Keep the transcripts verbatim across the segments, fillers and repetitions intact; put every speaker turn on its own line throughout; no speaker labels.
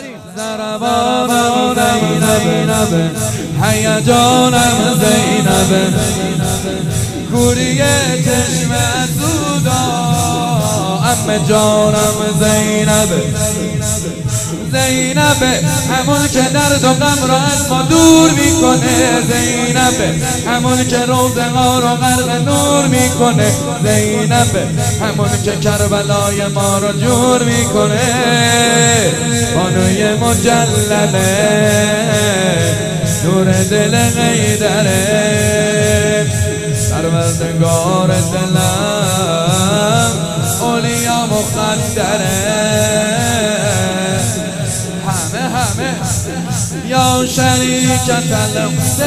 ضربانم زینب، هیجانم زینب، کوری چشم سودا ام جانم زینب. زینب همون که درد و غم را از ما دور میکنه، زینب همون که روزها را غرق نور میکنه، زینب همون که کربلای ما را جور میکنه، بانوی مجلله نور دل حیدره، پروردگار دلم اولیا مقدره. همه همه یا شریکت الحسین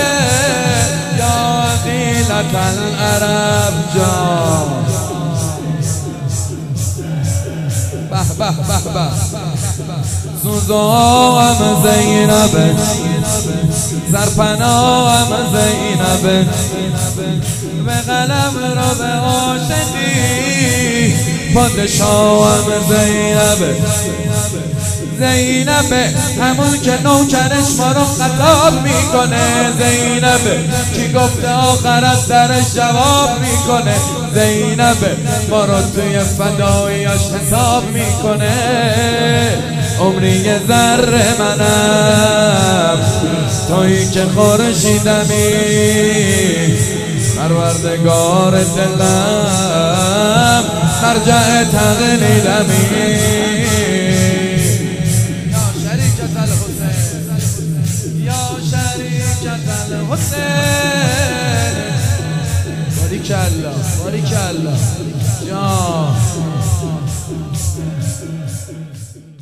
یا عدیلت العرب جان. به به به به سوزوام زینب، سرپناهم زینب، به قلم رو به عاشقی پادشاهم زینب. زینب همون که نوکرش ما رو خطاب میکنه، زینب کی گفته آخر از درش جواب میکنه، زینب ما رو توی فداییاش حساب میکنه. عمری یه ذره منم تویی که خورشیدمی، پروردگار دلم مرجع تقلیدمی. باریکالله باریکالله جان.